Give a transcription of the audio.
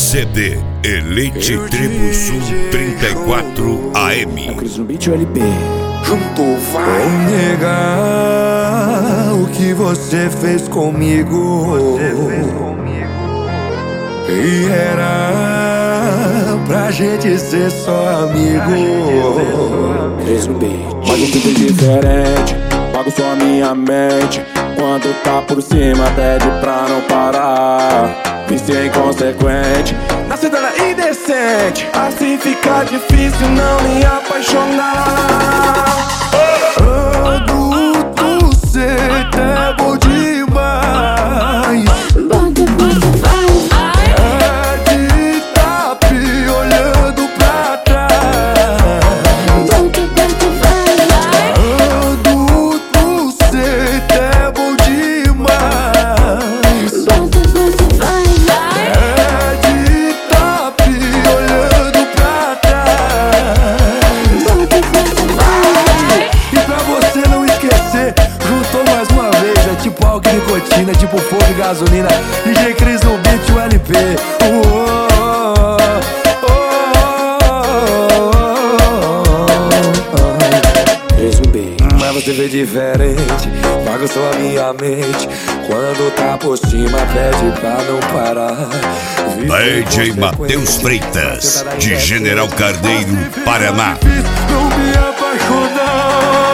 CD Elite Tribo Sul 34 AM. Cris no beat, o LP. Juntou, vai. Vou negar o que você fez comigo. E era pra gente ser só amigo. Cris no beat. Mas eu tudo diferente, pago só minha mente. Quando tá por cima pede pra não parar. Vício inconsequente, na cidade indecente. Assim fica difícil não me apaixonar. Adulto, cê é bom demais. É de tapi olhando pra trás. Adulto, cê é bom demais. É de tapi olhando pra trás. E pra você não esquecer, juntou mais uma vez. É tipo álcool e nicotina, tipo fogo e gasolina. DJ Cris no beat, o LP. Cris no beat. Mas você vê diferente, bagunçou a minha mente. Quando tá por cima pede pra não parar. DJ Matheus Freitas, de General Carneiro, Paraná. Não me apaixonar.